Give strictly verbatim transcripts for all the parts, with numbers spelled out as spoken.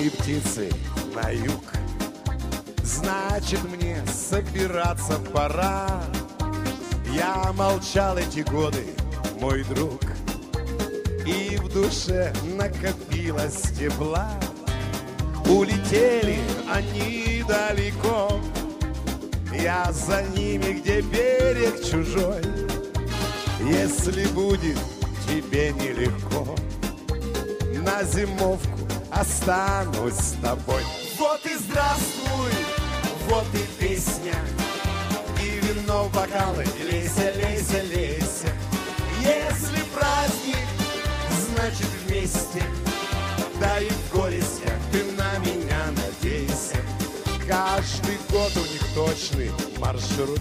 мои птицы на юг. Значит, мне собираться пора. Я молчал эти годы, мой друг, и в душе накопилось тепла. Улетели они далеко, я за ними, где берег чужой. Если будет тебе нелегко, на зимовку останусь с тобой. Вот и здравствуй, вот и песня, и вино в бокалы, лейся, лейся, лейся. Если праздник, значит вместе, да и в горестях ты на меня надейся. Каждый год у них точный маршрут,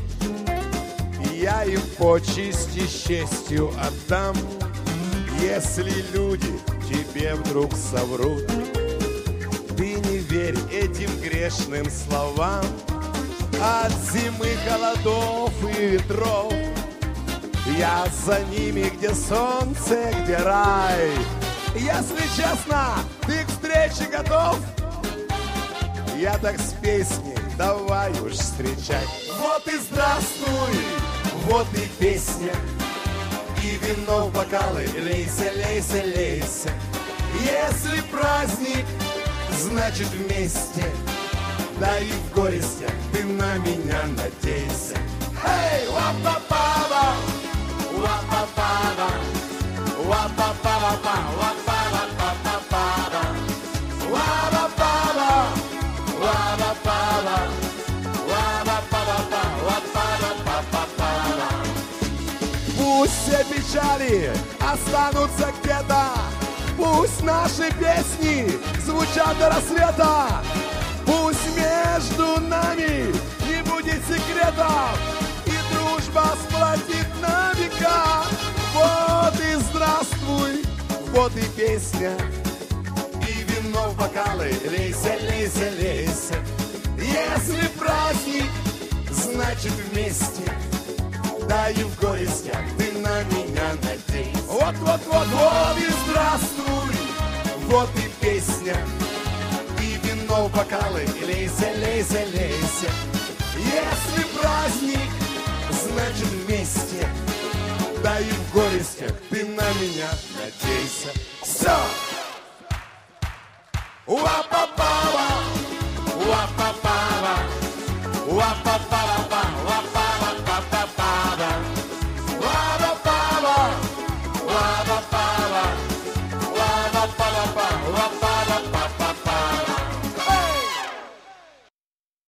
я им почести с честью отдам. Если люди тебе вдруг соврут, ты не верь этим грешным словам. От зимы, холодов и ветров я за ними, где солнце, где рай. Если честно, ты к встрече готов? Я так с песней, давай уж встречай. Вот и здравствуй, вот и песня, и вино в бокалы, лейся, лейся, лейся. Если праздник, значит вместе, да и в горестях ты на меня надейся. Эй, ла-па-па-ба, ла-па-па-ба, ла-па-па-ба, ла-па-па-па-па-па, ла-па-па-ба, ла-па-па-ба, ла-па-па-ба, ла-па-па-па-па-па. Пусть все печали останутся где-то, пусть наши песни звучат до рассвета. Пусть между нами не будет секретов, и дружба сплотит на века. Вот и здравствуй, вот и песня, и вино в бокалы, лейся, лейся, лейся. Если праздник, значит вместе, да и в горестях ты на меня надейся. Вот, вот, вот, вот и здравствуй, вот и песня, и вино в бокалы, лейся, лейся, лейся. Если праздник, значит вместе, да и в горестях ты на меня надейся. Все! Уапа!